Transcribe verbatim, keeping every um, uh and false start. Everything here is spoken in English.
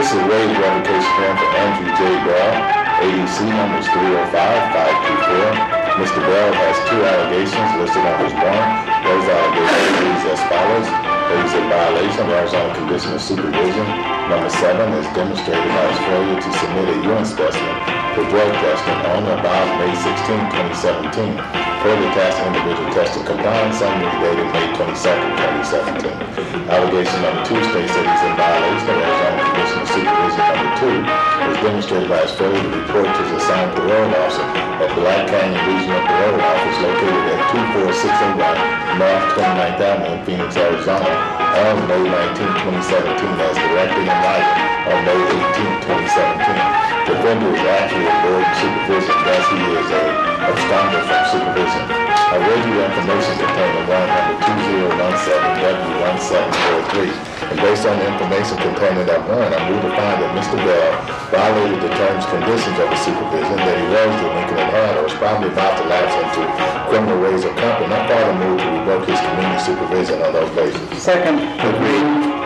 This is wage revocation hearing for Andrew J. Bell. A D C number is three oh five, five two four. Mister Bell has two allegations listed on his warrant. Those allegations read as follows. There is a violation of Arizona Condition of Supervision. Number seven is demonstrated by his failure to submit a urine specimen for drug testing on or about May sixteenth, twenty seventeen. Further task individual tested compliance summary dated May twenty-second, twenty seventeen. Allegation number two states that he's in violation of Arizona Condition of Supervision number two is demonstrated by his failure to report to his assigned parole officer at Black Canyon Regional Parole Office located at two four six oh one North twenty-ninth Avenue in Phoenix, Arizona on May nineteenth, twenty seventeen as directed in writing on May eighteenth, twenty seventeen. The offender is actually a board supervision, thus he is a absconder from supervision. I read you information contained in warrant number two zero one seven W one seven four three, and based on the information contained in that warrant, I move to find that Mister Bell violated the terms and conditions of the supervision, that he was delinquent and had or was probably about to lapse into criminal ways of company. I further move to revoke his community supervision on those bases. Second. Agreed.